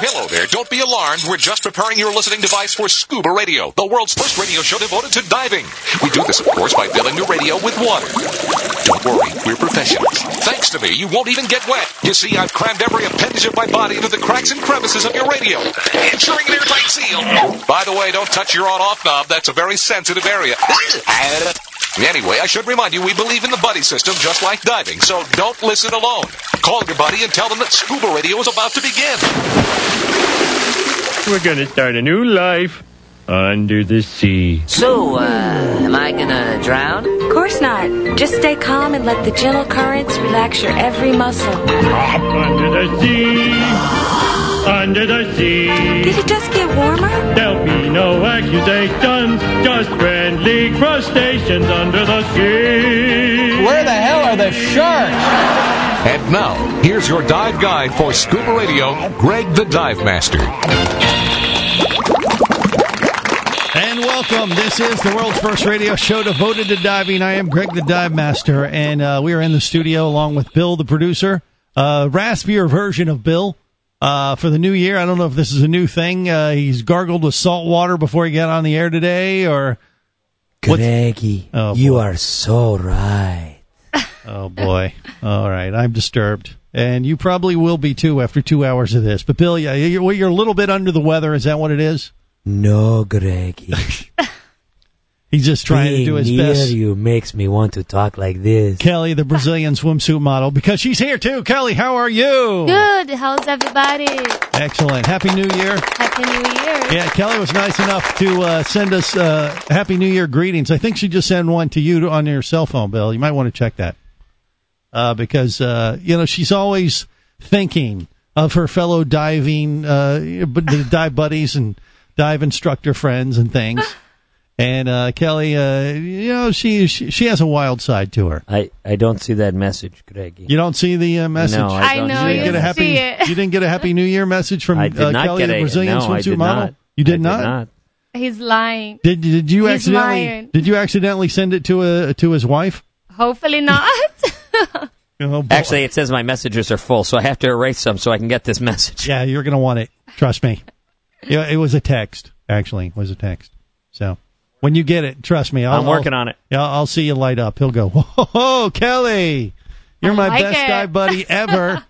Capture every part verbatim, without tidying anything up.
hello there. Don't be alarmed. We're just preparing your listening device for Scuba Radio, the world's first radio show devoted to diving. We do this, of course, by filling your radio with water. Don't worry, we're professionals. Thanks to me, you won't even get wet. You see, I've crammed every appendage of my body into the cracks and crevices of your radio, ensuring an airtight seal. By the way, don't touch your on-off knob. That's a very sensitive area. Anyway, I should remind you, we believe in the buddy system just like diving, so don't listen alone. Call your buddy and tell them that Scuba Radio is about to begin. We're gonna start a new life under the sea. So, uh, am I gonna drown? Of course not. Just stay calm and let the gentle currents relax your every muscle. Under the sea, under the sea. Did it just get warmer? There'll be no accusations, just friendly crustaceans under the sea. Where the hell are the sharks? And now, here's your dive guide for Scuba Radio, Greg the Dive Master. And welcome. This is the world's first radio show devoted to diving. I am Greg the Dive Master, and uh, we are in the studio along with Bill, the producer. Uh, raspier version of Bill uh, for the new year. I don't know if this is a new thing. Uh, he's gargled with salt water before he got on the air today, or... Greggy, oh, you are so right. Oh, boy. All right. I'm disturbed. And you probably will be, too, after two hours of this. But, Bill, yeah, you're, you're a little bit under the weather. Is that what it is? No, Greggy. He's just trying Being to do his near best. you makes me want to talk like this. Kelly, the Brazilian swimsuit model, because she's here, too. Kelly, how are you? Good. How's everybody? Excellent. Happy New Year. Happy New Year. Yeah, Kelly was nice enough to uh, send us uh, Happy New Year greetings. I think she just sent one to you on your cell phone, Bill. You might want to check that. Uh, because, uh, you know, she's always thinking of her fellow diving, uh, dive buddies and dive instructor friends and things. And uh, Kelly, uh, you know, she, she she has a wild side to her. I, I don't see that message, Greggy. You don't see the uh, message? No, I don't I know, see you it. didn't get a happy, see it. You didn't get a Happy New Year message from I did uh, not Kelly, get the a, Brazilian no, I swimsuit did model? not. You did I not? Did not. He's lying. Did did you He's accidentally lying. did you accidentally send it to a to his wife? Hopefully not. Oh, boy. Actually, it says my messages are full, so I have to erase some so I can get this message. Yeah, you're gonna want it. Trust me. Yeah, it was a text. Actually, it was a text. So when you get it, trust me. I'll, I'm working I'll, on it. Yeah, I'll see you light up. He'll go, "Whoa, Kelly, you're I my like best it." dive buddy ever."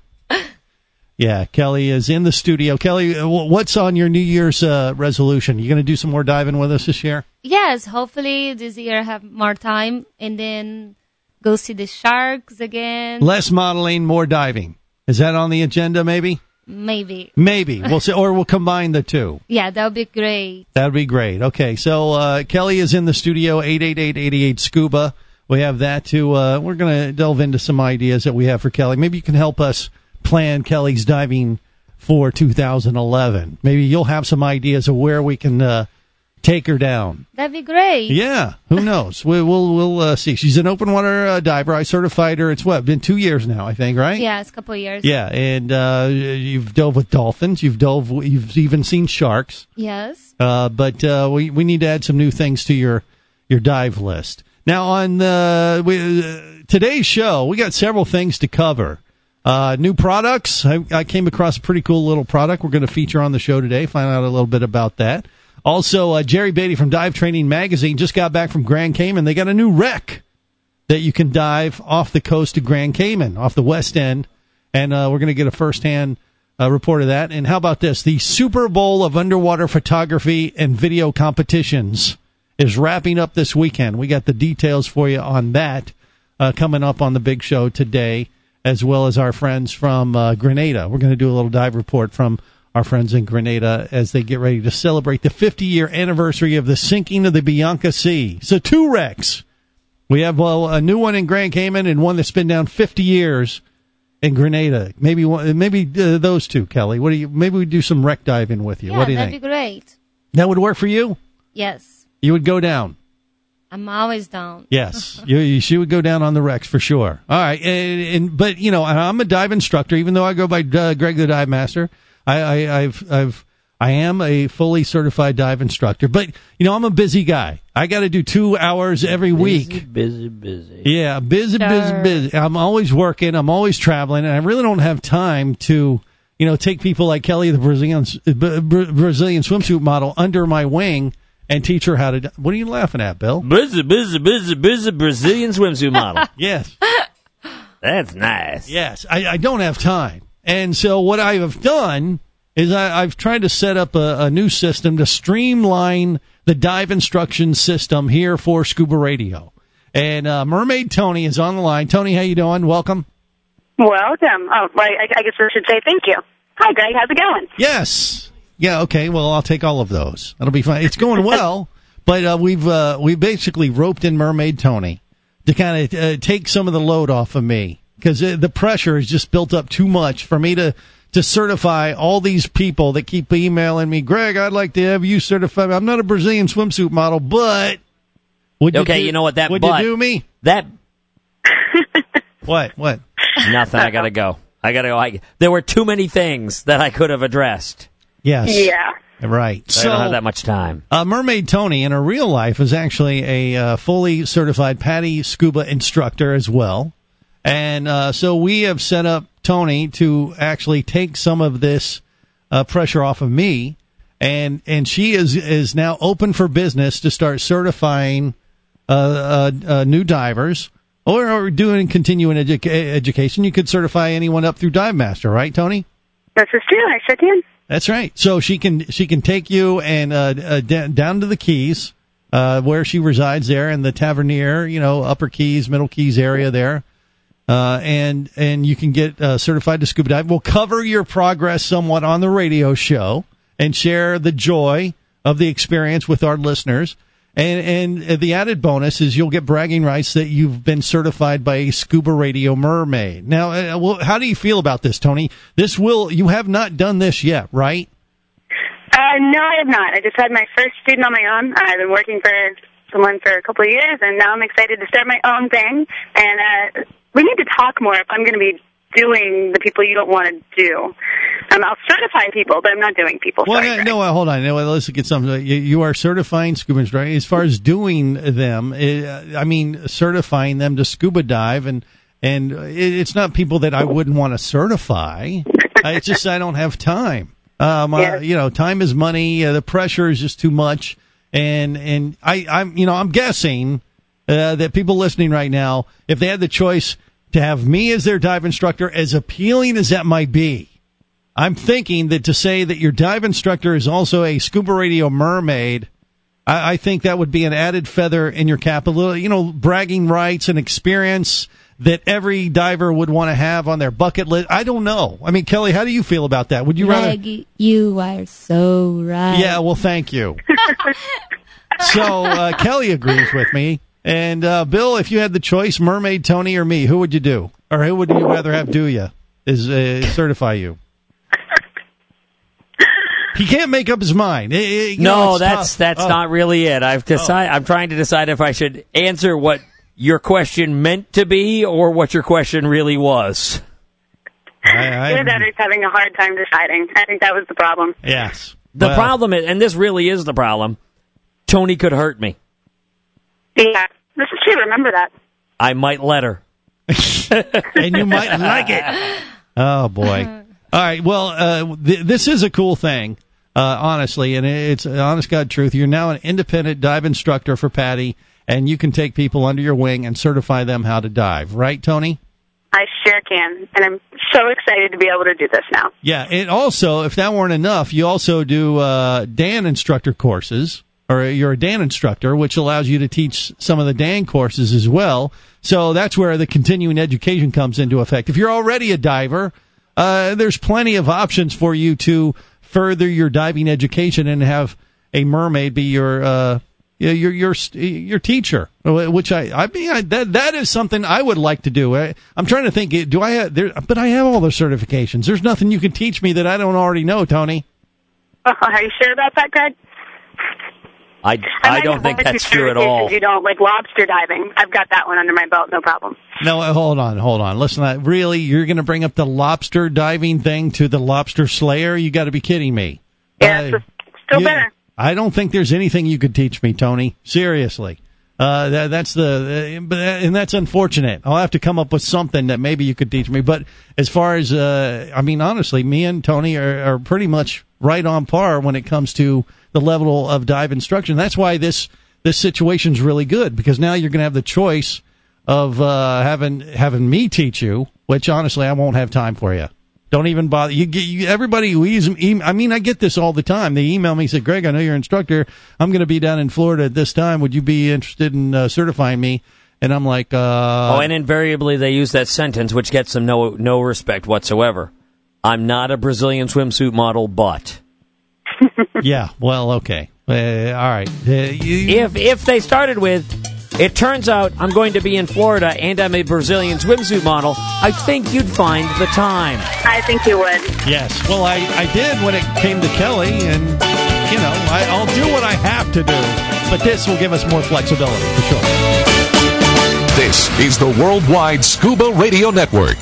Yeah, Kelly is in the studio. Kelly, what's on your New Year's uh, resolution? You going to do some more diving with us this year? Yes, hopefully this year I have more time and then go see the sharks again. Less modeling, more diving. Is that on the agenda? Maybe. Maybe. Maybe we'll see, or we'll combine the two. Yeah, that would be great. That would be great. Okay, so uh, Kelly is in the studio, eight eight eight, eight eight SCUBA. We have that to, uh, we're going to delve into some ideas that we have for Kelly. Maybe you can help us plan Kelly's diving for two thousand eleven. Maybe you'll have some ideas of where we can uh, take her down. That'd be great. Yeah, who knows? we, we'll we'll uh, see. She's an open water uh, diver. I certified her. It's what, been two years now, I think, right? Yeah, it's a couple of years. Yeah, and uh, you've dove with dolphins. You've dove. You've even seen sharks. Yes. Uh, but uh, we we need to add some new things to your your dive list. Now on the we, uh, today's show, we got several things to cover. Uh, new products. I, I came across a pretty cool little product we're going to feature on the show today. Find out a little bit about that. Also, uh, Jerry Beatty from Dive Training Magazine just got back from Grand Cayman. They got a new wreck that you can dive off the coast of Grand Cayman, off the west end. And uh, we're going to get a firsthand uh, report of that. And how about this? The Super Bowl of underwater photography and video competitions is wrapping up this weekend. We got the details for you on that uh, coming up on the big show today, as well as our friends from uh, Grenada. We're going to do a little dive report from our friends in Grenada as they get ready to celebrate the fifty-year anniversary of the sinking of the Bianca Sea. So two wrecks. We have well, a new one in Grand Cayman and one that's been down fifty years in Grenada. Maybe one, maybe uh, those two, Kelly. What do you? Maybe we do some wreck diving with you. Yeah, what do you that'd think? be great. That would work for you? Yes. You would go down? I'm always down. Yes, you, you, she would go down on the wrecks for sure. All right, and, and but you know, I'm a dive instructor, even though I go by uh, Greg the Dive Master. I, I, I've, I've, I am a fully certified dive instructor, but you know, I'm a busy guy. I got to do two hours every week. Busy, busy, busy. Yeah, busy, Sure. busy, busy. I'm always working. I'm always traveling, and I really don't have time to you know, take people like Kelly, the Brazilian Brazilian swimsuit model, under my wing and teach her how to. What are you laughing at, Bill? Busy, busy, busy, busy Brazilian swimsuit model. Yes. That's nice. Yes. I, I don't have time. And so what I have done is I, I've tried to set up a, a new system to streamline the dive instruction system here for Scuba Radio. And uh, Mermaid Tony is on the line. Tony, how you doing? Welcome. Welcome. Oh, well, I, I guess I should say thank you. Hi, Greg. How's it going? Yes. Yeah, okay. Well, I'll take all of those. That'll be fine. It's going well, but uh, we've uh, we basically roped in Mermaid Tony to kind of uh, take some of the load off of me, because uh, the pressure is just built up too much for me to, to certify all these people that keep emailing me, Greg, I'd like to have you certified. I'm not a Brazilian swimsuit model, but would you okay, do, you know what, that would but, you do me? That What? What? Nothing. I gotta go. I gotta go. I, there were too many things that I could have addressed. Yes. Yeah. Right. So, So I don't have that much time. Uh, Mermaid Tony, in her real life, is actually a uh, fully certified PADI scuba instructor as well. And uh, so we have set up Tony to actually take some of this uh, pressure off of me. And and she is, is now open for business to start certifying uh, uh, uh, new divers, or, or doing continuing edu- education. You could certify anyone up through Dive Master, right, Tony? This is true. I sure can. That's right. So she can she can take you and uh, uh, d- down to the Keys, uh, where she resides there in the Tavernier, you know, Upper Keys, Middle Keys area there, uh, and and you can get uh, certified to scuba dive. We'll cover your progress somewhat on the radio show and share the joy of the experience with our listeners. And and the added bonus is you'll get bragging rights that you've been certified by a Scuba Radio Mermaid. Now, uh, well, how do you feel about this, Tony? This will you have not done this yet, right? Uh, no, I have not. I just had my first student on my own. I've been working for someone for a couple of years, and now I'm excited to start my own thing. And uh, we need to talk more if I'm going to be doing the people you don't want to do. Um, I'll certify people, but I'm not doing people. Well, Sorry, no, no, hold on. No, let's get something. You, you are certifying scuba instructor. As far as doing them, it, I mean, certifying them to scuba dive, and and it, it's not people that I wouldn't want to certify. It's just I don't have time. Um, yeah. uh, you know, time is money. Uh, the pressure is just too much, and and I, I'm, you know, I'm guessing uh, that people listening right now, if they had the choice to have me as their dive instructor, as appealing as that might be, I'm thinking that to say that your dive instructor is also a Scuba Radio Mermaid, I, I think that would be an added feather in your cap, a little, you know, bragging rights and experience that every diver would want to have on their bucket list. I don't know. I mean, Kelly, how do you feel about that? Would you rather? Greg, you are so right. Yeah, well, thank you. So uh, Kelly agrees with me. And uh, Bill, if you had the choice, Mermaid Tony or me, who would you do? Or who would you rather have do you? Is uh, certify you? He can't make up his mind. It, it, you No, know, that's tough. that's Oh. not really it. I've decided. I'm trying to decide if I should answer what your question meant to be or what your question really was. I, I, Your daughter's having a hard time deciding. I think that was the problem. Yes. The Well, problem is, and this really is the problem, Tony could hurt me. Yeah, this is true. Remember that. I might let her. and you might like it. Oh, boy. All right. Well, uh, th- this is a cool thing, uh, honestly, and it's an honest God truth. You're now an independent dive instructor for PADI, and you can take people under your wing and certify them how to dive. Right, Tony? I sure can, and I'm so excited to be able to do this now. Yeah. And also, if that weren't enough, you also do uh, D A N instructor courses, or you're a D A N instructor, which allows you to teach some of the D A N courses as well. So that's where the continuing education comes into effect. If you're already a diver, uh, there's plenty of options for you to further your diving education and have a mermaid be your uh, your your your teacher. Which I I mean I, that that is something I would like to do. I, I'm trying to think. Do I have there? But I have all the certifications. There's nothing you can teach me that I don't already know, Tony. Oh, are you sure about that, Greg? I, I don't think that's true at all. You don't like lobster diving. I've got that one under my belt, no problem. No, hold on, hold on. Listen, I, really, you're going to bring up the lobster diving thing to the lobster slayer? You got to be kidding me. Yeah, Uh, it's still you- better. I don't think there's anything you could teach me, Tony. Seriously. Uh, that, that's the, uh, but and that's unfortunate. I'll have to come up with something that maybe you could teach me. But as far as, uh, I mean, honestly, me and Tony are, are pretty much right on par when it comes to the level of dive instruction. That's why this this situation's really good, because now you're going to have the choice of uh, having having me teach you, which honestly I won't have time for you. Don't even bother. You get you, everybody who e- I mean, I get this all the time. They email me and say, "Greg, I know you're an instructor. I'm going to be down in Florida at this time. Would you be interested in uh, certifying me?" And I'm like, uh, "Oh," and invariably they use that sentence, which gets them no no respect whatsoever. I'm not a Brazilian swimsuit model, but. Yeah. Well, okay. Uh, all right. Uh, you, if if they started with, "It turns out I'm going to be in Florida and I'm a Brazilian swimsuit model," I think you'd find the time. I think you would. Yes. Well, I, I did when it came to Kelly, and, you know, I, I'll do what I have to do. But this will give us more flexibility, for sure. This is the Worldwide Scuba Radio Network.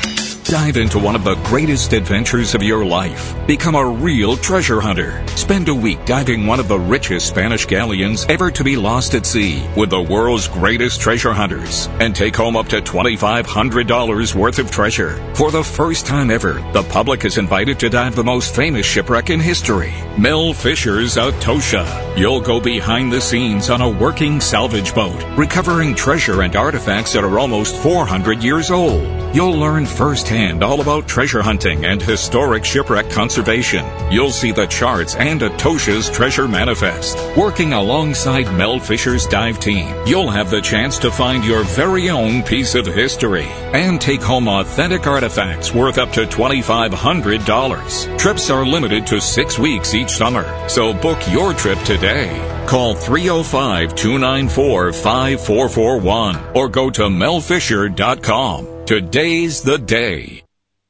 Dive into one of the greatest adventures of your life. Become a real treasure hunter. Spend a week diving one of the richest Spanish galleons ever to be lost at sea with the world's greatest treasure hunters, and take home up to twenty-five hundred dollars worth of treasure. For the first time ever, the public is invited to dive the most famous shipwreck in history, Mel Fisher's Atosha. You'll go behind the scenes on a working salvage boat, recovering treasure and artifacts that are almost four hundred years old. You'll learn firsthand all about treasure hunting and historic shipwreck conservation. You'll see the charts and Atosha's treasure manifest. Working alongside Mel Fisher's dive team, you'll have the chance to find your very own piece of history and take home authentic artifacts worth up to twenty-five hundred dollars. Trips are limited to six weeks each summer, so book your trip today. Call three oh five, two nine four, five four four one or go to mel fisher dot com. Today's the day.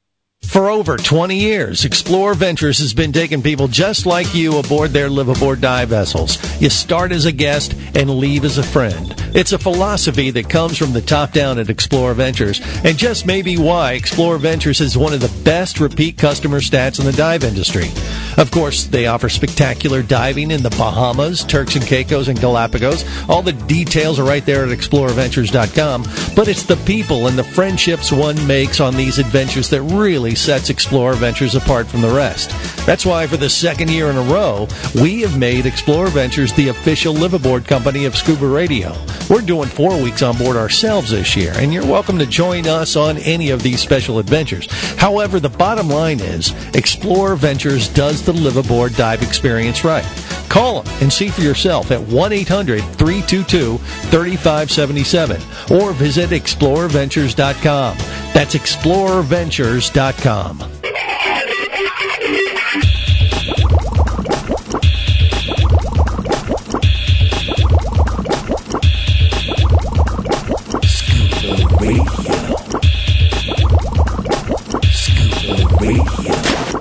For over twenty years, Explore Ventures has been taking people just like you aboard their live-aboard dive vessels. You start as a guest and leave as a friend. It's a philosophy that comes from the top down at Explore Ventures, and just may be why Explore Ventures is one of the best repeat customer stats in the dive industry. Of course, they offer spectacular diving in the Bahamas, Turks and Caicos, and Galapagos. All the details are right there at explore ventures dot com, but it's the people and the friendships one makes on these adventures that really sets Explorer Ventures apart from the rest. That's why for the second year in a row, we have made Explorer Ventures the official live-aboard company of Scuba Radio. We're doing four weeks on board ourselves this year, and you're welcome to join us on any of these special adventures. However, the bottom line is, Explorer Ventures does the live-aboard dive experience right. Call them and see for yourself at one eight hundred, three two two, three five seven seven or visit explorer ventures dot com. That's explorer ventures dot com. Scuba Radio. Scuba Radio.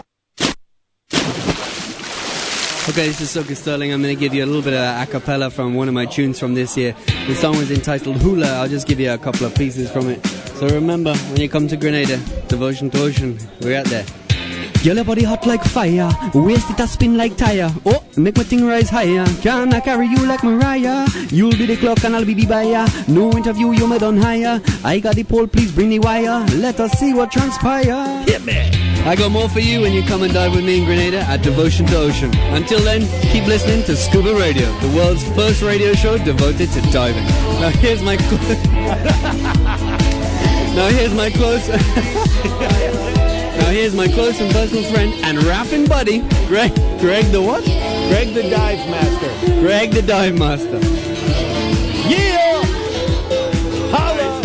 Okay, this is Soka Sterling. I'm going to give you a little bit of a cappella from one of my tunes from this year. The song was entitled Hula. I'll just give you a couple of pieces from it. So remember, when you come to Grenada, devotion to ocean, we're out there. Girl, your body hot like fire, waist it a spin like tire. Oh, make my thing rise higher. Can I carry you like Mariah? You'll be the clock and I'll be the buyer. No interview, you may done higher. I got the pole, please bring the wire. Let us see what transpire. Hit me. I got more for you when you come and dive with me in Grenada at Devotion to Ocean. Until then, keep listening to Scuba Radio, the world's first radio show devoted to diving. Now here's my close. now here's my close. now here's my close and personal friend and rapping buddy, Greg. Greg the what? Greg the Dive Master. Greg the Dive Master. Yeah. Holla.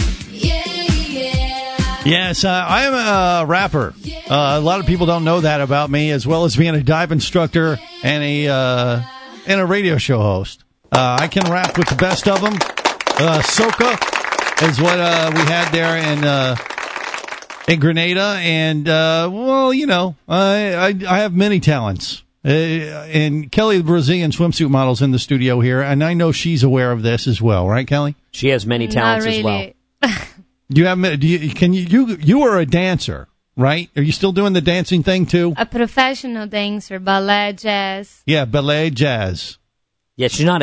Yes, uh, I am a rapper. Uh, a lot of people don't know that about me, as well as being a dive instructor and a uh, and a radio show host. Uh, I can rap with the best of them. Uh, Soca is what uh, we had there in uh, in Grenada, and uh, well, you know, I, I I have many talents. Uh, and Kelly, the Brazilian swimsuit model's in the studio here, and I know she's aware of this as well, right, Kelly? She has many talents Not really. as well. Do you have? Do you? Can you? You you are a dancer, right? Are you still doing the dancing thing too? A professional dancer, ballet, jazz. Yeah, ballet, jazz. Yeah, she's not a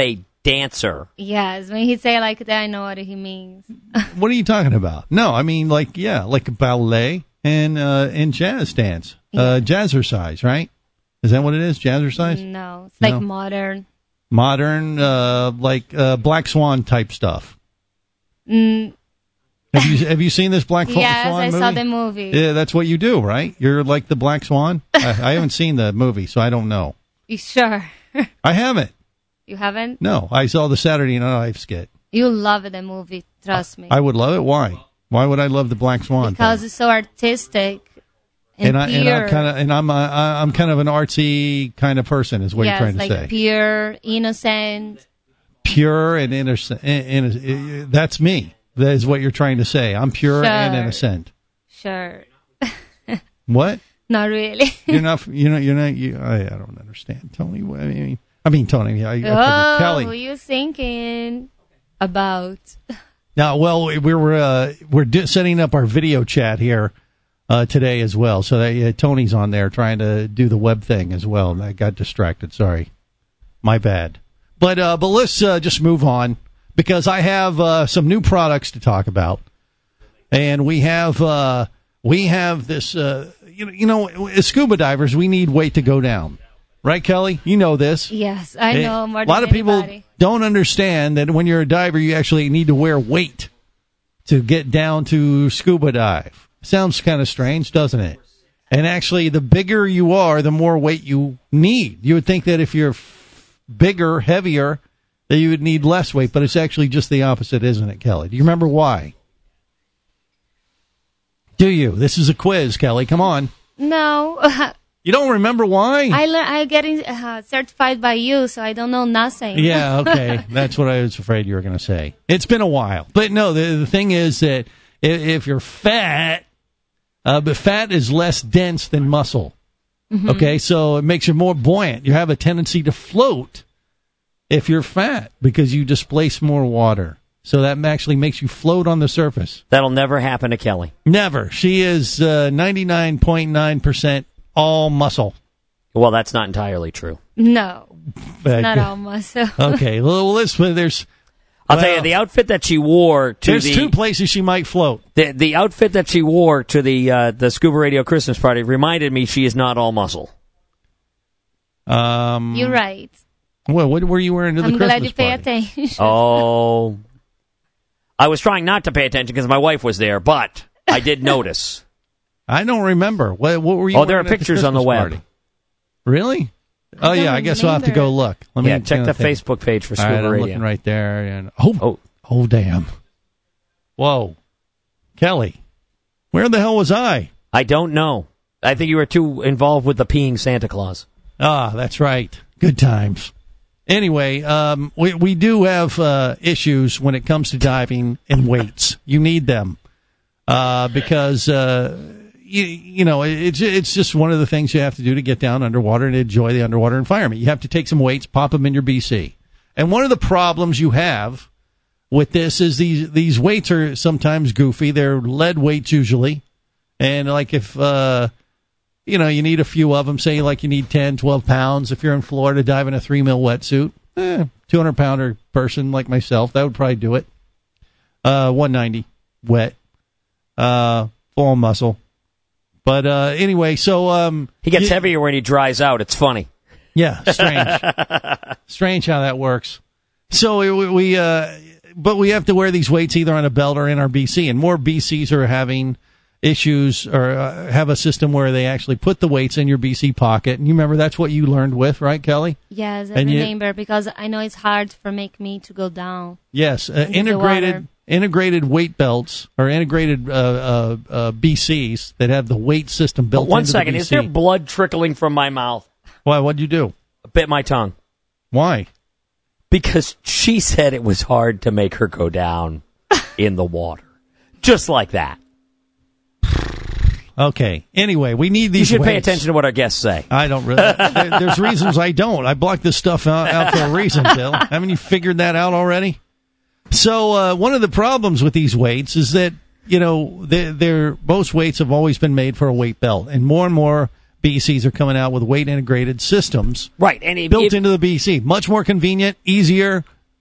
dancer. Yes, when he say like that, I know what he means. What are you talking about? No, I mean like yeah, like ballet and uh, and jazz dance, Yeah. uh, jazzercise, right? Is that what it is? Jazzercise? No, it's like No. modern. Modern, uh, like uh, Black Swan type stuff. Mm, Have you have you seen this Black Swan yes, movie? I saw the movie. Yeah, that's what you do, right? You're like the Black Swan. I, I haven't seen the movie, so I don't know. You sure? I haven't. You haven't? No, I saw the Saturday Night Live skit. You love the movie, trust me. I would love it. Why? Why would I love the Black Swan? Because thing? it's so artistic and, and I pure. and I'm kind of and I'm uh, I- I'm kind of an artsy kind of person, is what yes, you're trying like to say. pure, innocent. Pure and innocent. In, in, that's me. That is what you're trying to say. I'm pure Sure. and innocent. Sure. What? Not really. You're not. You know. You're not. You, I, I don't understand, Tony. What- I mean, I mean Tony. I, I figured Oh, Kelly. who you thinking about? Now, well, we were uh, we're do, setting up our video chat here uh, today as well. So that, uh, Tony's on there trying to do the web thing as well. And I got distracted. Sorry, my bad. But uh, but let's uh, just move on because I have uh, some new products to talk about, and we have uh, we have this. Uh, you know, you know, as scuba divers, we need weight to go down, right, Kelly? You know this. Yes, I know more A than lot of people anybody. don't understand that when you're a diver, you actually need to wear weight to get down to scuba dive. Sounds kind of strange, doesn't it? And actually, the bigger you are, the more weight you need. You would think that if you're f- bigger, heavier, that you would need less weight, but it's actually just the opposite, isn't it, Kelly? Do you remember why? Do you? This is a quiz, Kelly. Come on. No. You don't remember why? I learn. I'm getting uh, certified by you, so I don't know nothing. Yeah, okay. That's what I was afraid you were going to say. It's been a while. But no, the, the thing is that if, if you're fat, uh, but fat is less dense than muscle. Mm-hmm. Okay, so it makes you more buoyant. You have a tendency to float if you're fat because you displace more water. So that actually makes you float on the surface. That'll never happen to Kelly. Never. She is uh, ninety-nine point nine percent all muscle. Well, that's not entirely true. No, it's Uh, not all muscle. Okay, well, let's, there's... I'll well, tell you, the outfit that she wore to There's the two places she might float. the, the outfit that she wore to the uh, the Scuba Radio Christmas party reminded me she is not all muscle. Um, You're right. Well, what were you wearing to the I'm Christmas glad you pay party? attention. Oh, I was trying not to pay attention because my wife was there, but I did notice. I don't remember. What, what were you? Oh, there are wearing at pictures the on the Christmas web. party? Really? Oh don't yeah, I guess we'll have to remember. go look. Let me Yeah, check you know, the think. Facebook page for All right, Scuba I'm Radio. looking right there. And oh, Oh. oh, damn! Whoa, Kelly, where the hell was I? I don't know. I think you were too involved with the peeing Santa Claus. Ah, that's right. Good times. Anyway, um, we we do have uh, issues when it comes to diving and weights. You need them uh, because uh, you you know it's it's just one of the things you have to do to get down underwater and enjoy the underwater environment. You have to take some weights, pop them in your B C. And one of the problems you have with this is these these weights are sometimes goofy. They're lead weights usually, and like if uh, you know, you need a few of them. Say like you need ten, twelve pounds. If you're in Florida diving a three mil wetsuit, eh, two hundred pounder person like myself, that would probably do it. Uh, one ninety wet, uh, full muscle. But uh, anyway, so um, He gets you- heavier when he dries out. It's funny. yeah, strange, strange how that works. So we, we uh, but we have to wear these weights either on a belt or in our B C, and more B Cs are having issues or uh, have a system where they actually put the weights in your B C pocket. And you remember that's what you learned with, right, Kelly? Yes, I And you- remember because I know it's hard for make me to go down. Yes, uh, Into the integrated water. integrated weight belts or integrated uh, uh, uh, B Cs that have the weight system built. But one into second, the B C. is there blood trickling from my mouth? Why? What'd you do? I bit my tongue. Why? Because she said it was hard to make her go down in the water. Just like that. Okay. Anyway, we need You these. should pay weights. attention to what our guests say. I don't really. there- there's reasons I don't. I block this stuff out, out for a reason, Bill. Haven't you figured that out already? So uh, one of the problems with these weights is that you know they're, they're most weights have always been made for a weight belt, and more and more B Cs are coming out with weight integrated systems Right. And it, built it- into the B C. Much more convenient, easier,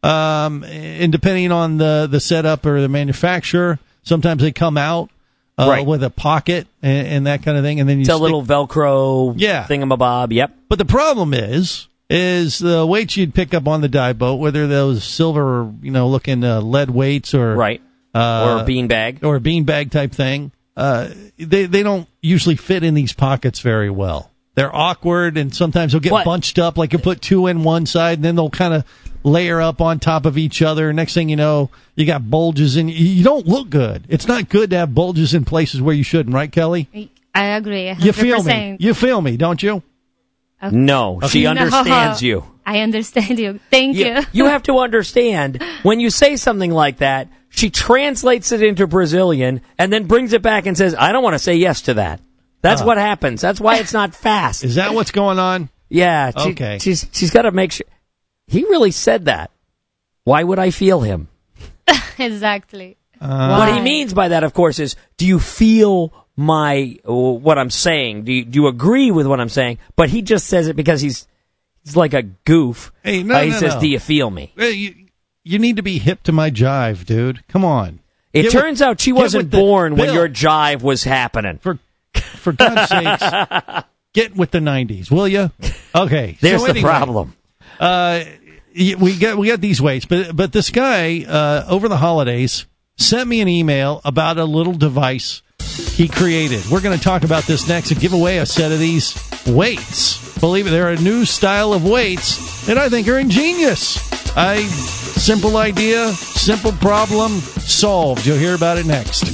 Um, and depending on the, the setup or the manufacturer, sometimes they come out uh, right. with a pocket and, and that kind of thing. And then you it's a stick, little Velcro yeah. thingamabob. Yep. But the problem is, is the weights you'd pick up on the dive boat, whether those silver, you know, looking uh, lead weights or right, uh, or a beanbag, or a beanbag type thing, uh, they they don't usually fit in these pockets very well. They're awkward, and sometimes they'll get what? bunched up. Like you put two in one side, and then they'll kind of layer up on top of each other. Next thing you know, you got bulges, and you don't look good. It's not good to have bulges in places where you shouldn't, right, Kelly? I agree. one hundred percent. You feel me? You feel me, don't you? Okay. No, she No. understands you. I understand you. Thank you. you. You have to understand, when you say something like that, she translates it into Brazilian and then brings it back and says, I don't want to say yes to that. That's Uh. what happens. That's why it's not fast. Is that what's going on? Yeah. She, Okay. She's she's got to make sure. He really said that. Why would I feel him? Exactly. Uh, What he means by that, of course, is do you feel my what I'm saying? Do you, do you agree with what I'm saying? But he just says it because he's he's like a goof. Hey, no, Uh, he no, says, no. "Do you feel me?" Hey, you, you need to be hip to my jive, dude. Come on. It Get turns with- out she get wasn't with the- born when Bill, your jive was happening. For for God's sakes, get with the nineties, will you? Okay. There's so the anyway, problem. Uh, y- we get we got these weights, but but this guy uh, over the holidays sent me an email about a little device he created. We're going to talk about this next and give away a set of these weights. Believe it, they're a new style of weights that I think are ingenious. I simple idea, simple problem solved. You'll hear about it next.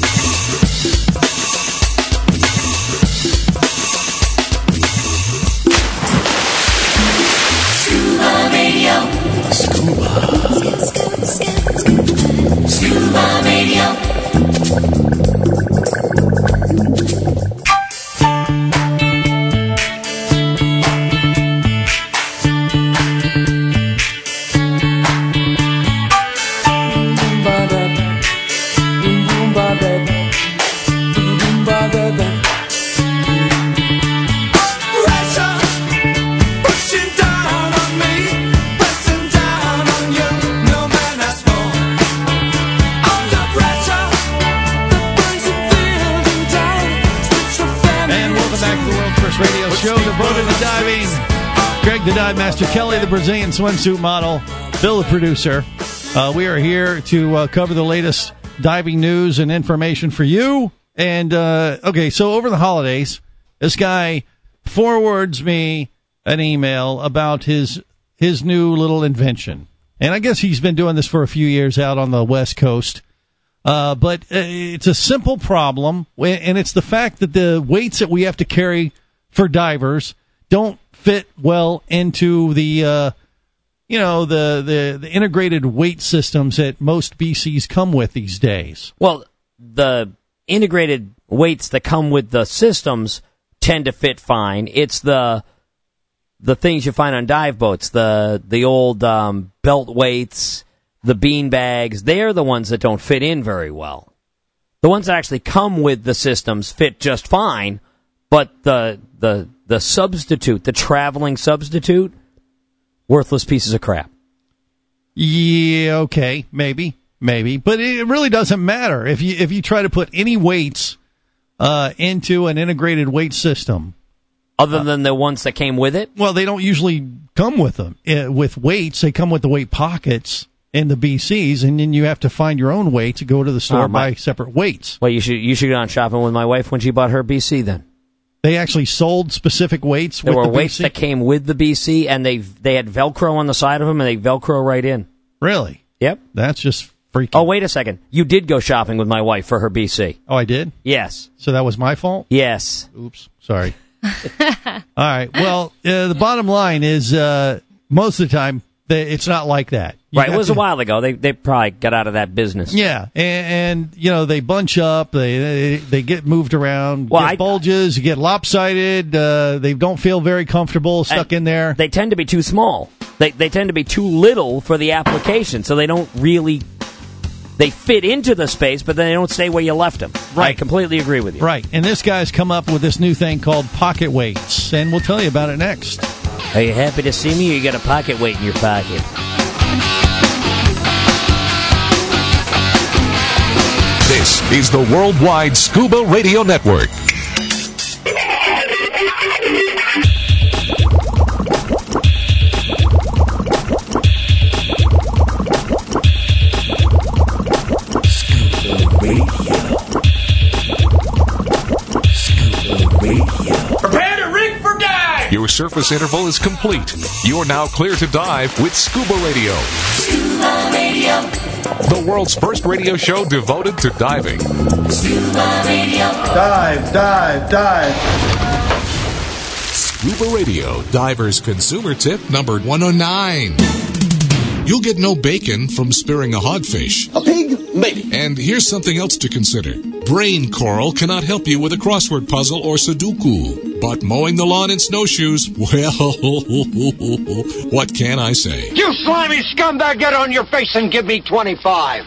Scuba Radio. Scuba. Scuba Radio. Show devoted to diving. Greg the Dive Master, Kelly the Brazilian swimsuit model, Bill the producer. Uh, we are here to uh, cover the latest diving news and information for you. And, uh, okay, so over the holidays, this guy forwards me an email about his his new little invention. And I guess he's been doing this for a few years out on the West Coast. Uh, but uh, it's a simple problem, and it's the fact that the weights that we have to carry for divers don't fit well into the uh, you know the, the the integrated weight systems that most B Cs come with these days. Well, the integrated weights that come with the systems tend to fit fine. It's the the things you find on dive boats, the the old um, belt weights, the bean bags. They're the ones that don't fit in very well. The ones that actually come with the systems fit just fine. But the the the substitute, the traveling substitute, worthless pieces of crap. Yeah, okay, maybe, maybe, but it really doesn't matter if you if you try to put any weights uh, into an integrated weight system, other than the ones that came with it. Well, they don't usually come with them uh, with weights. They come with the weight pockets in the B Cs, and then you have to find your own weight to go to the store Oh, and my- buy separate weights. Well, you should you should go on shopping with my wife when she bought her B C. Then They actually sold specific weights. there with were the weights B C? that came with the B C, and they they had Velcro on the side of them, and they Velcro right in. Really? Yep. That's just freaking. Oh, wait a second. You did go shopping with my wife for her B C. Oh, I did? Yes. So that was my fault? Yes. Oops. Sorry. All right. Well, uh, the bottom line is uh, most of the time they, it's not like that. You Right. It have was to- a while ago. They they probably got out of that business. Yeah, and, and you know they bunch up, they they, they get moved around, Well, get I- bulges, you get lopsided. Uh, they don't feel very comfortable stuck And in there. They tend to be too small. They they tend to be too little for the application, so they don't really. They fit into the space, but then they don't stay where you left them. I Right. completely agree with you. Right, and this guy's come up with this new thing called pocket weights, and we'll tell you about it next. Are you happy to see me, or you got a pocket weight in your pocket? This is the Worldwide Scuba Radio Network. Prepare to rig for dive! Your surface interval is complete. You're now clear to dive with Scuba Radio. Scuba Radio. The world's first radio show devoted to diving. Scuba Radio. Dive, dive, dive. Scuba Radio, diver's consumer tip number one oh nine. You'll get no bacon from spearing a hogfish. A pig? Maybe. And here's something else to consider. Brain coral cannot help you with a crossword puzzle or Sudoku. But mowing the lawn in snowshoes, well, what can I say? You slimy scumbag, get on your face and give me twenty-five.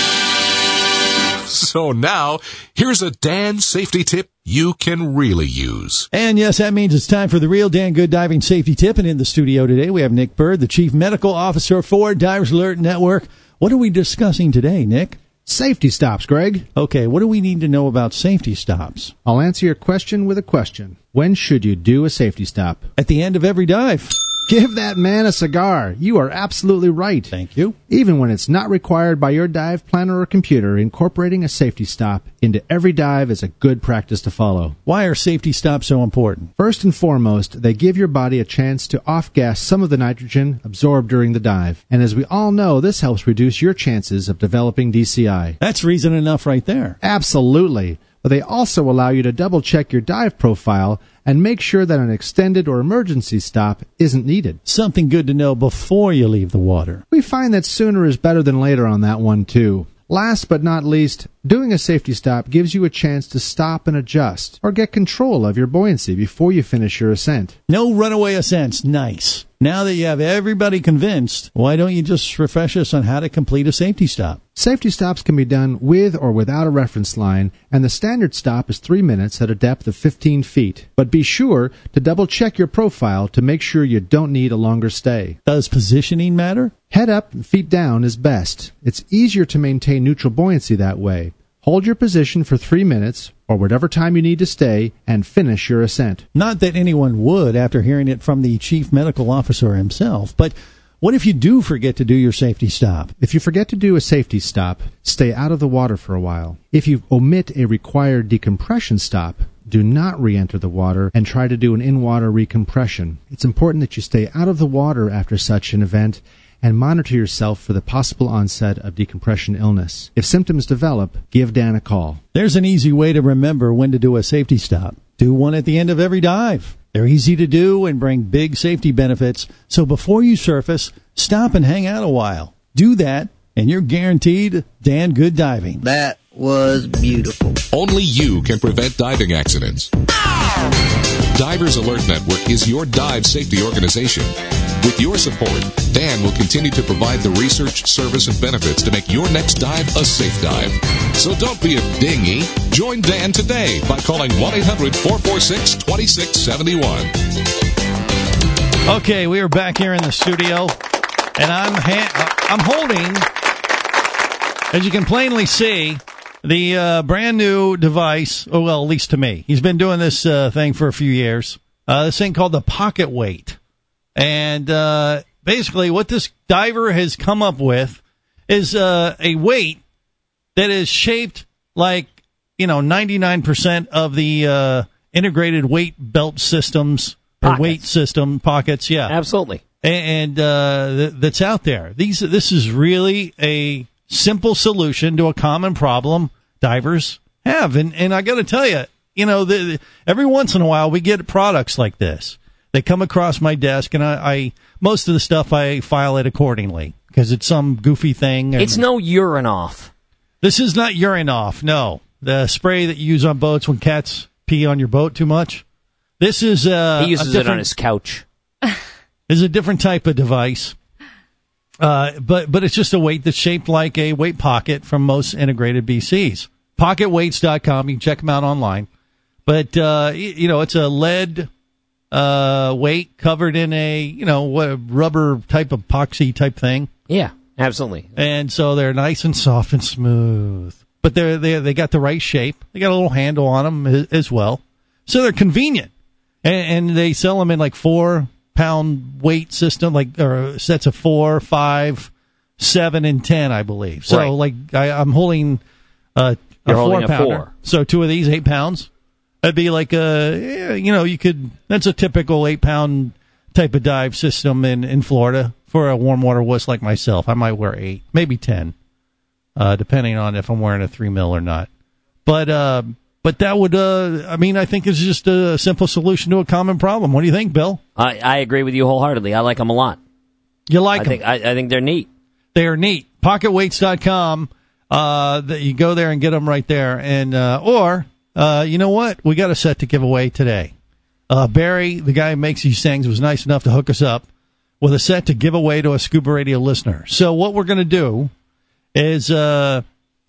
So now, here's a Dan safety tip you can really use. And yes, that means it's time for the real Dan Good Diving Safety Tip. And in the studio today, we have Nick Bird, the Chief Medical Officer for Divers Alert Network. What are we discussing today, Nick? Safety stops, Greg. Okay, what do we need to know about safety stops? I'll answer your question with a question. When should you do a safety stop? At the end of every dive. Give that man a cigar. You are absolutely right. Thank you. Even when it's not required by your dive planner or computer, incorporating a safety stop into every dive is a good practice to follow. Why are safety stops so important? First and foremost, they give your body a chance to off-gas some of the nitrogen absorbed during the dive. And as we all know, this helps reduce your chances of developing D C I. That's reason enough right there. Absolutely. But they also allow you to double-check your dive profile and make sure that an extended or emergency stop isn't needed. Something good to know before you leave the water. We find that sooner is better than later on that one, too. Last but not least, doing a safety stop gives you a chance to stop and adjust or get control of your buoyancy before you finish your ascent. No runaway ascents. Nice. Now that you have everybody convinced, why don't you just refresh us on how to complete a safety stop? Safety stops can be done with or without a reference line, and the standard stop is three minutes at a depth of fifteen feet. But be sure to double-check your profile to make sure you don't need a longer stay. Does positioning matter? Head up and feet down is best. It's easier to maintain neutral buoyancy that way. Hold your position for three minutes, or whatever time you need to stay, and finish your ascent. Not that anyone would after hearing it from the Chief Medical Officer himself, but what if you do forget to do your safety stop? If you forget to do a safety stop, stay out of the water for a while. If you omit a required decompression stop, do not re-enter the water and try to do an in-water recompression. It's important that you stay out of the water after such an event and monitor yourself for the possible onset of decompression illness. If symptoms develop, give Dan a call. There's an easy way to remember when to do a safety stop. Do one at the end of every dive. They're easy to do and bring big safety benefits, so before you surface, stop and hang out a while. Do that, and you're guaranteed Dan Good Diving. That was beautiful. Only you can prevent diving accidents. Divers Alert Network is your dive safety organization. With your support, Dan will continue to provide the research, service, and benefits to make your next dive a safe dive. So don't be a dinghy. Join Dan today by calling one eight hundred four four six two six seven one. Okay, we are back here in the studio, and I'm ha- I'm holding, as you can plainly see, the uh, brand new device. Oh, well, at least to me. He's been doing this uh, thing for a few years. Uh, this thing called the Pocket Weight. And uh, basically what this diver has come up with is uh, a weight that is shaped like, you know, ninety-nine percent of the uh, integrated weight belt systems or Pockets. weight system pockets. Yeah, absolutely. And uh, th- that's out there. These This is really a simple solution to a common problem divers have. And, and I got to tell you, you know, the, the, every once in a while we get products like this. They come across my desk, and I, I most of the stuff I file it accordingly because it's some goofy thing. It's no urine off. This is not urine off. No, the spray that you use on boats when cats pee on your boat too much. This is uh, he uses it on his couch. This is a different type of device, uh, but but it's just a weight that's shaped like a weight pocket from most integrated B Cs. pocket weights dot com. You can check them out online. But uh, you know, it's a lead uh weight covered in a, you know, what, rubber type of epoxy type thing. Yeah, absolutely. And so they're nice and soft and smooth. But but they're they they got the right shape. They got a little handle on them as, as well, so they're convenient, and, and they sell them in like four pound weight system, like or sets of four, five, seven, and ten, I believe. So Right. like I, I'm holding uh, a You're four holding a pounder. four. So two of these, eight pounds. That'd be like a, yeah, you know, you could, that's a typical eight pound type of dive system in, in Florida for a warm water wuss like myself. I might wear eight, maybe ten, uh, depending on if I'm wearing a three mil or not. But, uh, but that would, uh, I mean, I think it's just a simple solution to a common problem. What do you think, Bill? I, I agree with you wholeheartedly. I like them a lot. You like I them? think, I, I think they're neat. They are neat. pocket weights dot com. Uh, that you go there and get them right there. And, uh, or, uh, you know what? We got a set to give away today. Uh, Barry, the guy who makes these things, was nice enough to hook us up with a set to give away to a Scuba Radio listener. So what we're going to do is, uh,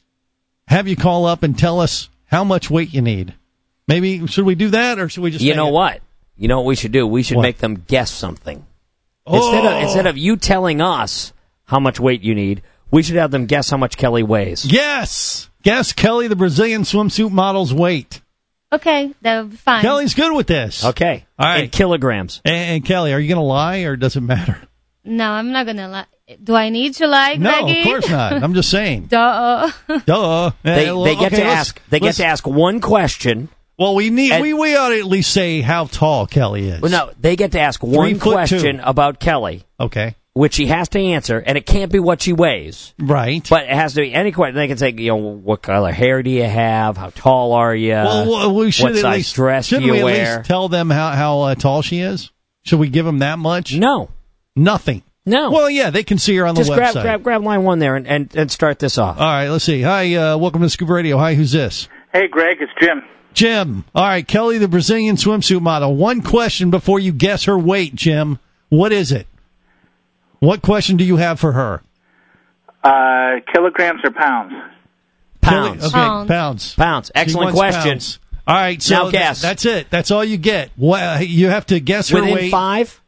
have you call up and tell us how much weight you need. Maybe, should we do that or should we just You say know it? what? You know what we should do? We should What? make them guess something. Oh. Instead of instead of you telling us how much weight you need, we should have them guess how much Kelly weighs. Yes! Guess Kelly, the Brazilian swimsuit model's weight. Okay, that'll be fine. Kelly's good with this. Okay. All right. In kilograms. And, and Kelly, are you going to lie or does it matter? No, I'm not gonna lie. Do I need to lie, No, Greggy? of course not. I'm just saying. Duh. Duh. They, Eh, well, they get okay, to let's- ask. They get let's- to ask one question. Well, we need And- we we ought to at least say how tall Kelly is. Well, no, they get to ask one foot question two. about Kelly, Okay. which she has to answer, and it can't be what she weighs. Right. But it has to be any question. They can say, you know, what color hair do you have? How tall are you? well, well, we should what at size least dress do shouldn't you we at wear? least tell them how how uh, tall she is? Should we give them that much? No, Nothing. no. Well, yeah, they can see her on Just the grab, website. grab, grab line one there and, and, and start this off. All right, let's see. Hi, uh, welcome to Scuba Radio. Hi, who's this? Hey, Greg, it's Jim. Jim. All right, Kelly, the Brazilian swimsuit model. One question before you guess her weight, Jim. What is it? What question do you have for her? Uh, kilograms or pounds? Pounds. Okay, Pounds. pounds. Pounds. She Excellent wants question. pounds. All right, so Now th- guess. that's it. That's all you get. What, you have to guess her Within weight. five?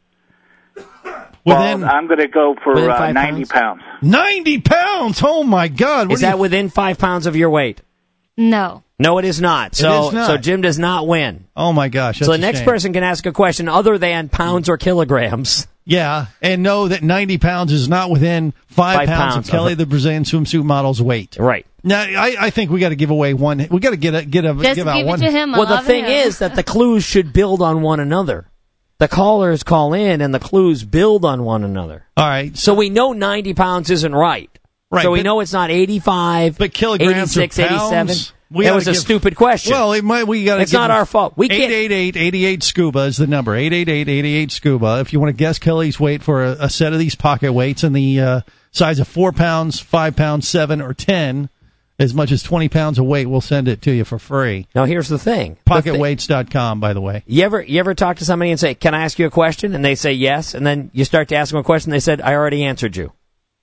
Within Well, I'm going to go for Within uh, five ninety pounds. ninety pounds. Oh, my God. What Is do that you- within five pounds of your weight? No. No, it is not. So, is not. so Jim does not win. Oh, my gosh. So that's the a next shame. person can ask a question other than pounds or kilograms. Yeah, and know that ninety pounds is not within five, Five pounds, pounds of Kelly, of- the Brazilian swimsuit model's weight. Right. Now, I, I think we got to give away one. We got to get a, get a, Just give out give it one. to him. I Well, the love thing him. is that the clues should build on one another. The callers call in and the clues build on one another. All right. So we know ninety pounds isn't right. Right, So we but- know it's not eighty-five, But kilograms or eighty-six, eighty-seven. pounds? We That gotta was a give- stupid question. Well, it might, we got to. It's not our fault. We can't- eight eight eight, eight eight scuba is the number. eight eight eight, eight eight scuba. If you want to guess Kelly's weight for a, a set of these pocket weights in the uh, size of four pounds, five pounds, seven, or ten, as much as twenty pounds of weight, we'll send it to you for free. Now here's the thing. pocket weights dot com, by the way. You ever you ever talk to somebody and say, "Can I ask you a question?" And they say yes, and then you start to ask them a question. They said, "I already answered you."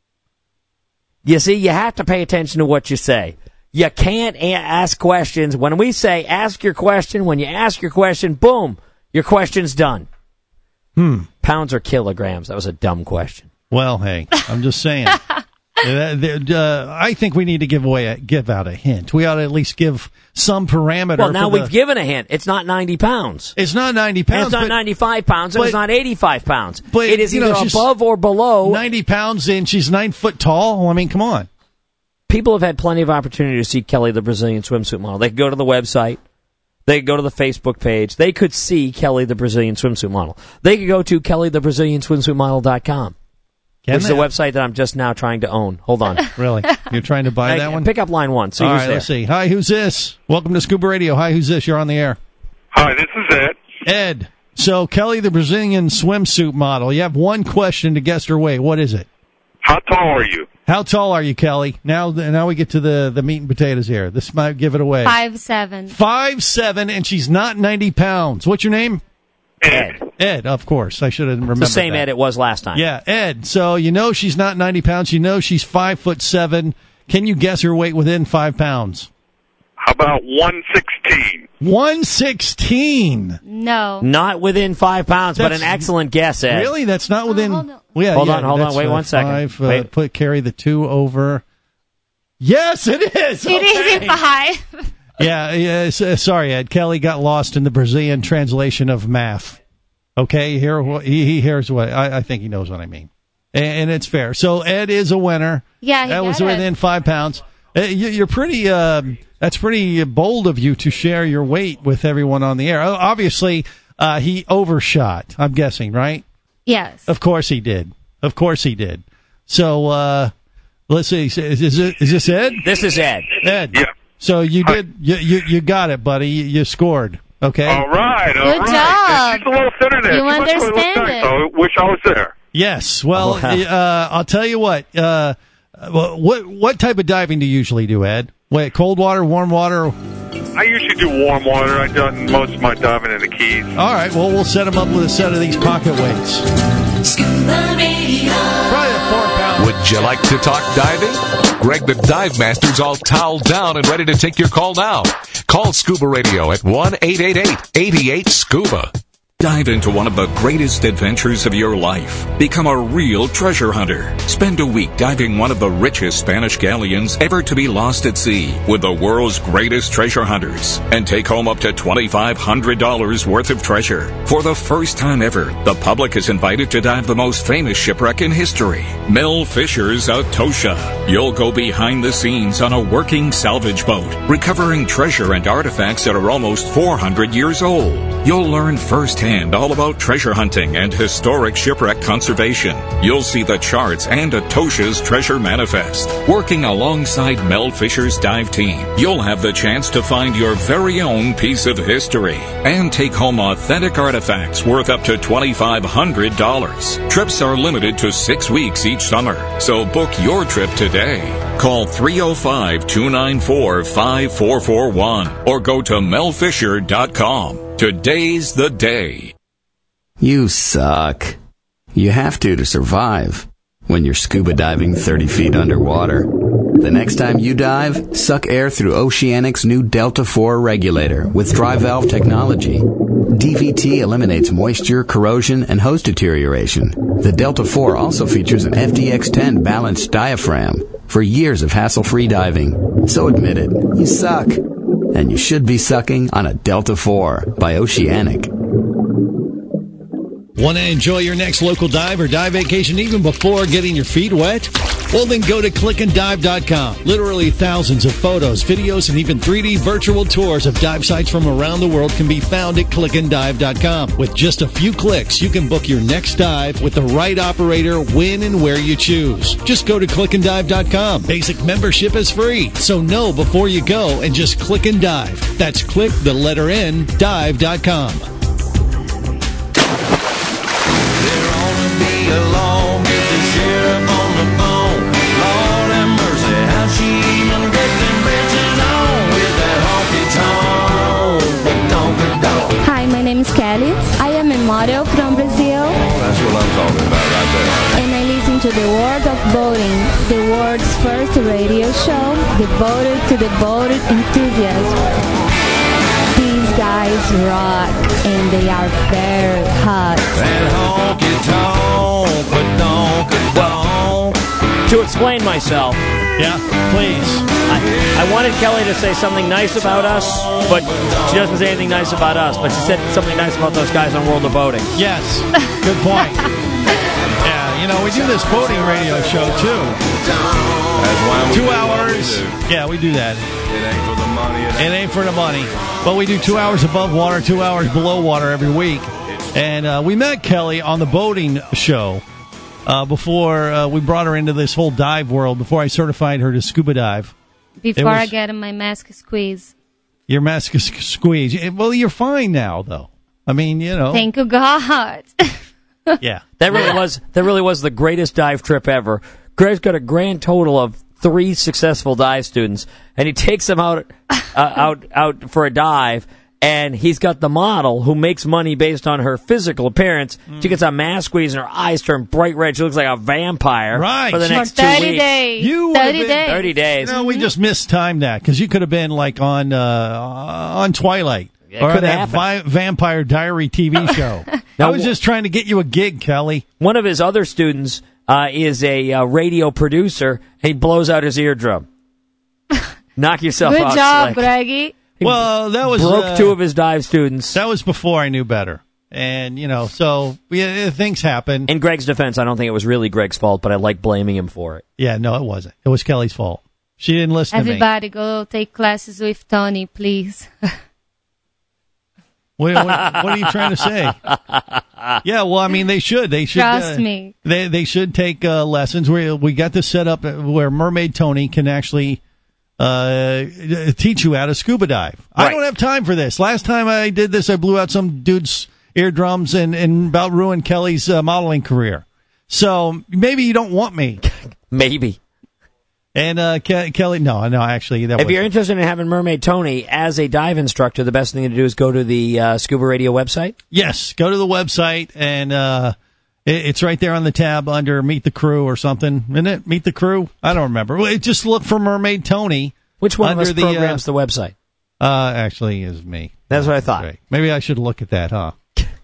You see, you have to pay attention to what you say. You can't a- ask questions. When we say ask your question, when you ask your question, boom, your question's done. Hmm. Pounds or kilograms? That was a dumb question. Well, hey, I'm just saying. Uh, there- uh, I think we need to give away a, give out a hint. We ought to at least give some parameter. Well, now for the- we've given a hint. It's not ninety pounds. It's not ninety And pounds. it's not but, ninety-five pounds. And it's but- not eighty-five pounds. but, It is you know, either she's above or below. ninety pounds and she's nine foot tall. I mean, come on. People have had plenty of opportunity to see Kelly, the Brazilian swimsuit model. They could go to the website. They could go to the Facebook page. They could see Kelly, the Brazilian swimsuit model. They could go to kelly the brazilian swimsuit model dot com. Can Which is they? a website that I'm just now trying to own. Hold on. Really? You're trying to buy Hey, that one? Pick up line one. See All who's right, there. let's see. Hi, who's this? Welcome to Scuba Radio. Hi, who's this? You're on the air. Hi, this is Ed. Ed. So, Kelly, the Brazilian swimsuit model. You have one question to guess her weight. What is it? How tall are you? How tall are you, Kelly? Now, now we get to the, the meat and potatoes here. This might give it away. Five seven. Five seven, and she's not ninety pounds. What's your name? Ed. Ed, of course. I should have remembered It's the same that. Ed it was last time. Yeah, Ed. So you know she's not ninety pounds. You know she's five foot seven. Can you guess her weight within five pounds? How about one sixteen? One sixteen. No. Not within five pounds, but That's- an excellent guess, Ed. Really? That's not within. hold on. Well, yeah, Hold yeah, on, hold on. that's, Wait uh, one second. Five, uh, Wait. Put carry the two over. Yes, it is. It is in five. Yeah, yeah. s- Sorry, Ed. Kelly got lost in the Brazilian translation of math. Okay, here he, he hears what I, I think he knows what I mean, and, and it's fair. So Ed is a winner. Yeah, he that was got it. within five pounds. Uh, you, you're pretty. Uh, that's pretty bold of you to share your weight with everyone on the air. Oh, obviously, uh, he overshot. I'm guessing, right? Yes. Of course he did. Of course he did. So uh, let's see. Is, is, it, is this Ed? This is Ed. Ed. Yeah. So you did. You, you you got it, buddy. You, you scored. Okay. All right, all Good right. job. She's a little thinner there. You She must have looked understand nice. it. I wish I was there. Yes. Well, Oh, wow. uh, I'll tell you what. Uh, what what type of diving do you usually do, Ed? Wait, cold water, warm water? I usually do warm water. I've done most of my diving in the Keys. All right. Well, we'll set them up with a set of these pocket weights. Scuba Radio. Probably a four pound. Would you like to talk diving? Greg the Dive Master's all toweled down and ready to take your call now. Call Scuba Radio at one eight eight eight, eight eight, SCUBA. Dive into one of the greatest adventures of your life. Become a real treasure hunter. Spend a week diving one of the richest Spanish galleons ever to be lost at sea with the world's greatest treasure hunters. And take home up to twenty-five hundred dollars worth of treasure. For the first time ever, the public is invited to dive the most famous shipwreck in history, Mel Fisher's Atosha. You'll go behind the scenes on a working salvage boat, recovering treasure and artifacts that are almost four hundred years old. You'll learn firsthand all about treasure hunting and historic shipwreck conservation. You'll see the charts and Atosha's treasure manifest. Working alongside Mel Fisher's dive team, you'll have the chance to find your very own piece of history and take home authentic artifacts worth up to twenty-five hundred dollars. Trips are limited to six weeks each summer, so book your trip today. Call three oh five, two nine four, five four four one or go to mel fisher dot com. Today's the day. You suck. You have to to survive when you're scuba diving thirty feet underwater. The next time you dive, suck air through Oceanic's new Delta four regulator with dry valve technology. D V T eliminates moisture, corrosion, and hose deterioration. The Delta four also features an F D X ten balanced diaphragm for years of hassle-free diving. So admit it, you suck. And you should be sucking on a Delta four by Oceanic. Want to enjoy your next local dive or dive vacation even before getting your feet wet? Well, then go to click and dive dot com. Literally thousands of photos, videos, and even three D virtual tours of dive sites from around the world can be found at click and dive dot com. With just a few clicks, you can book your next dive with the right operator when and where you choose. Just go to click and dive dot com. Basic membership is free, so know before you go and just click and dive. That's click the letter N, dive dot com. Along with the sheriff on the phone. Lord have mercy, how she even gets them bitches on with that honky tonk. Hi, my name is Kelly. I am a model from Brazil. That's what I'm talking about right there. And I listen to the World of Boating, the world's first radio show devoted to the boating enthusiasts. These guys rock, and they are very hot. That honky tonk, but donk donk. To explain myself. Yeah, please. I, I wanted Kelly to say something nice about us, but she doesn't say anything nice about us. But she said something nice about those guys on World of Boating. Yes, good point. Yeah, you know, we do this boating radio show, too. That's why we Two do what we hours. do. Yeah, we do that. It ain't for the money. It It ain't for the money. But we do two hours above water, two hours below water every week. And uh, we met Kelly on the boating show uh, before uh, we brought her into this whole dive world, before I certified her to scuba dive. Before was- I get my mask squeeze. Your mask is squeeze. Well, you're fine now, though. I mean, you know. Thank you, God. Yeah. That really was that really was the greatest dive trip ever. Greg's got a grand total of three successful dive students, and he takes them out uh, out out for a dive, and he's got the model who makes money based on her physical appearance. Mm. She gets a mask squeeze, and her eyes turn bright red. She looks like a vampire right. for the next for thirty two weeks. days. You thirty been, days. thirty days. You know, we just mistimed that, because you could have been like on uh, on Twilight. Yeah, or could that happen. vi- Vampire Diary T V show. Now, I was just trying to get you a gig, Kelly. One of his other students uh, is a uh, radio producer, and he blows out his eardrum. Knock yourself Good out, job, Slick. Greggy. Well, that was Broke uh, two of his dive students. That was before I knew better. And, you know, so yeah, things happen. In Greg's defense, I don't think it was really Greg's fault, but I like blaming him for it. Yeah, no, it wasn't. It was Kelly's fault. She didn't listen Everybody go take classes with Tony, please. to me. What, what, what are you trying to say? Yeah, well, I mean, they should. They should. Trust uh, me. They they should take uh, lessons. We we got this set up where Mermaid Tony can actually uh, teach you how to scuba dive. I Right. don't have time for this. Last time I did this, I blew out some dude's eardrums and, and about ruined Kelly's uh, modeling career. So maybe you don't want me. Maybe. And uh, Ke- Kelly, no, no, actually, that If was you're interested in having Mermaid Tony as a dive instructor, the best thing to do is go to the uh, Scuba Radio website. yes. Go to the website and uh, it, it's right there on the tab under Meet the Crew or something, isn't it? Meet the Crew. I don't remember. Well, just look for Mermaid Tony. Which one under of us the, programs uh, the website? Uh, actually, is me. That's what I thought. Right. Maybe I should look at that, huh?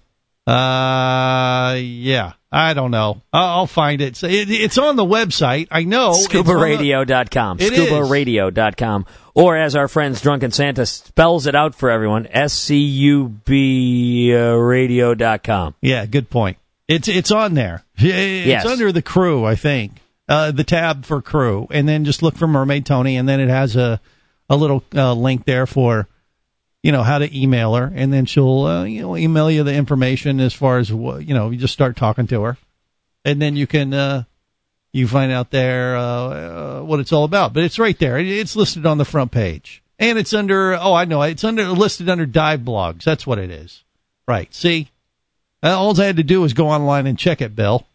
Uh, yeah. I don't know. I'll, I'll find it. So it. It's on the website. I know. scuba radio dot com. It scuba is. radio dot com. Or as our friends Drunken Santa spells it out for everyone, S C U B radio dot com. Yeah, good point. It's it's on there. It's Yes. under the crew, I think. Uh, the tab for crew, and then just look for Mermaid Tony, and then it has a a little uh, link there for, you know, how to email her, and then she'll uh, you know email you the information as far as what, you know, you just start talking to her, and then you can uh, you find out there uh, uh, what it's all about. But it's right there. It's listed on the front page, and it's under oh I know it's under listed under dive blogs. That's what it is. Right? See, uh, all I had to do was go online and check it, Bill.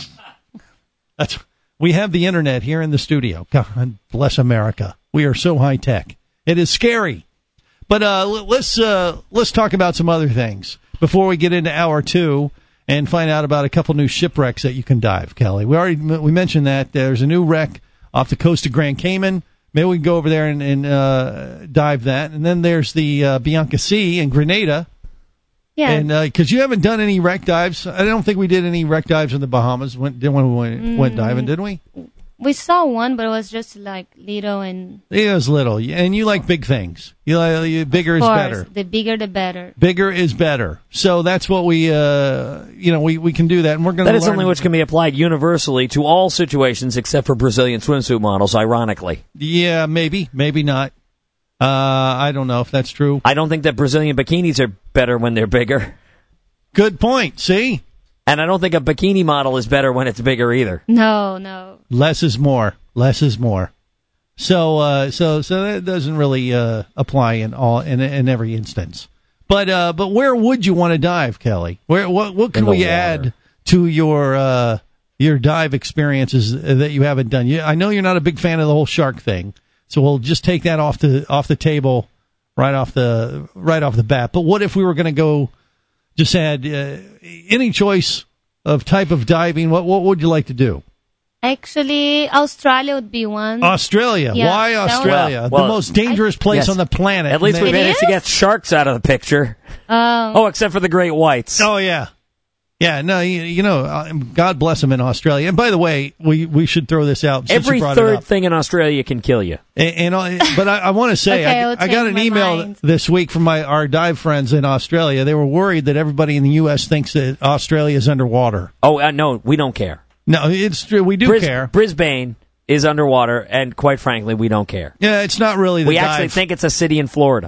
That's we have the internet here in the studio. God bless America. We are so high tech. It is scary. But uh, let's uh, let's talk about some other things before we get into hour two and find out about a couple new shipwrecks that you can dive, Kelly. We already we mentioned that there's a new wreck off the coast of Grand Cayman. Maybe we can go over there and, and uh, dive that. And then there's the uh, Bianca Sea in Grenada. Yeah. And because uh, you haven't done any wreck dives, I don't think we did any wreck dives in the Bahamas when, when we went, Mm. went diving, did we? We saw one, but it was just like little and. It was little, and you like big things. You like you, bigger Of is course, better. the bigger the better. Bigger is better. So that's what we, uh, you know, we, we can do that, and we're going to. That is something which can be applied universally to all situations except for Brazilian swimsuit models, ironically. Yeah, maybe, maybe not. Uh, I don't know if that's true. I don't think that Brazilian bikinis are better when they're bigger. Good point. See? And I don't think a bikini model is better when it's bigger either. No, no. Less is more. Less is more. So, uh, so, so that doesn't really uh, apply in all in, in every instance. But, uh, but where would you want to dive, Kelly? Where, what, what can In the we water. add to your uh, your dive experiences that you haven't done? You, I know you're not a big fan of the whole shark thing, so we'll just take that off the off the table right off the right off the bat. But what if we were going to go? Just add uh, any choice of type of diving. What what would you like to do? Actually, Australia would be one. Australia. Yeah, Why that Australia? one- Well, the most dangerous place Yes. on the planet. At least And we they- managed to get sharks out of the picture. Um, Oh, except for the great whites. Oh yeah, yeah. No, you, you know, uh, God bless them in Australia. And by the way, we we should throw this out. Since Every you brought it third up. thing in Australia can kill you. And, and uh, but I, I want to say Okay, I, I'll I got change an my email mind. this week from my our dive friends in Australia. They were worried that everybody in the U S thinks that Australia is underwater. Oh, uh, no, we don't care. No, it's true. We do Bris- care. Brisbane is underwater, and quite frankly, we don't care. Yeah, it's not really the We dive. actually think it's a city in Florida.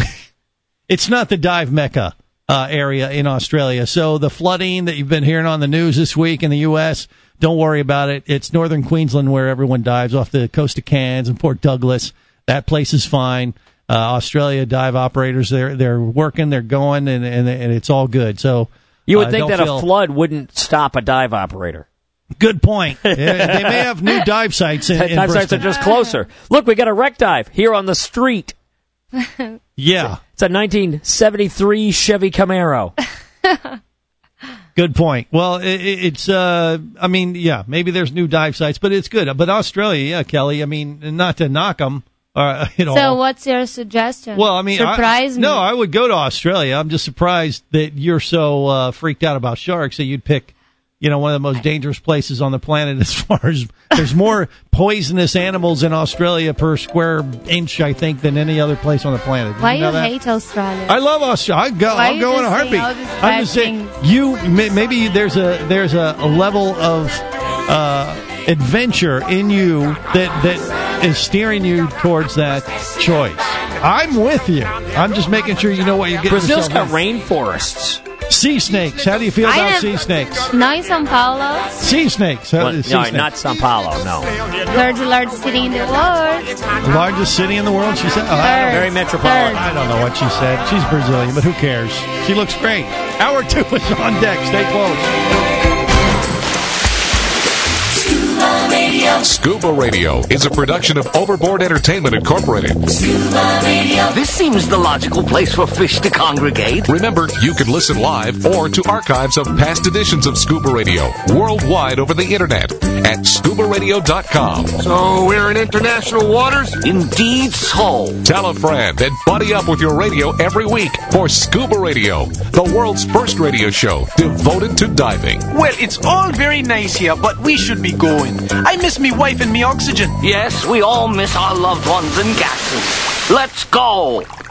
It's not the dive mecca uh, area in Australia. So the flooding that you've been hearing on the news this week in the U S, don't worry about it. It's northern Queensland where everyone dives off the coast of Cairns and Port Douglas. That place is fine. Uh, Australia dive operators, they're they're working, they're going, and and, and it's all good. So You would uh, think don't that feel- a flood wouldn't stop a dive operator. Good point. Yeah, they may have new dive sites in, in Dive sites are Brisbane. just closer. Look, we got a wreck dive here on the street. Yeah, It's a nineteen seventy-three Chevy Camaro. good point. Well, it, it- it's, uh, I mean, yeah, maybe there's new dive sites, but it's good. But Australia, yeah, Kelly, I mean, not to knock them, uh, you know. so, what's your suggestion? Well, I mean, surprise I, me. No, I would go to Australia. I'm just surprised that you're so uh, freaked out about sharks that you'd pick you know, one of the most dangerous places on the planet as far as there's more poisonous animals in Australia per square inch, I think, than any other place on the planet. Did Why you you know that? hate Australia? I love Australia. I go. Why I'll you go in a just heartbeat. saying all these I'm bad just saying things? you may- maybe there's a there's a, a level of uh, adventure in you that that is steering you towards that choice. I'm with you. I'm just making sure you know what you're getting. Brazil's got yourself in. rainforests. Sea snakes. How do you feel I about am- sea snakes? No, in São Paulo. Sea snakes. How, Well, sea no, snakes. not São Paulo. No, They're the largest city in the world. The largest city in the world, she said? Oh, I, don't, very metropolitan. I don't know what she said. She's Brazilian, but who cares? She looks great. Hour two is on deck. Stay close. Scuba Radio. Scuba Radio is a production of Overboard Entertainment Incorporated. Scuba Radio. This seems the logical place for fish to congregate. Remember, you can listen live or to archives of past editions of Scuba Radio worldwide over the internet at scuba radio dot com. So we're in international waters? Indeed so. Tell a friend and buddy up with your radio every week for Scuba Radio, the world's first radio show devoted to diving. Well, it's all very nice here, but we should be going. I miss me wife and me oxygen. Yes, we all miss our loved ones and gases. Let's go.